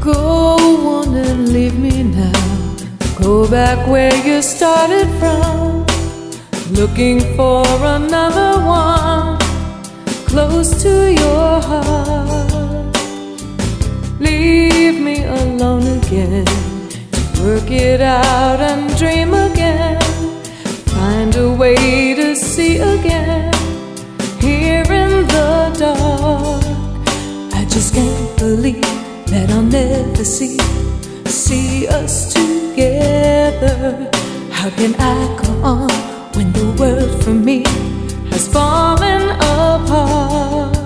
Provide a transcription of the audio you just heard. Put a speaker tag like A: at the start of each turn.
A: Go on and leave me now. Go back where you started from, looking for another one close to your heart. Leave me alone again to work it out and dream again. Find a way to see again here in the dark. I just can't believe that I'll never see us together. How can I go on when the world for me has fallen apart?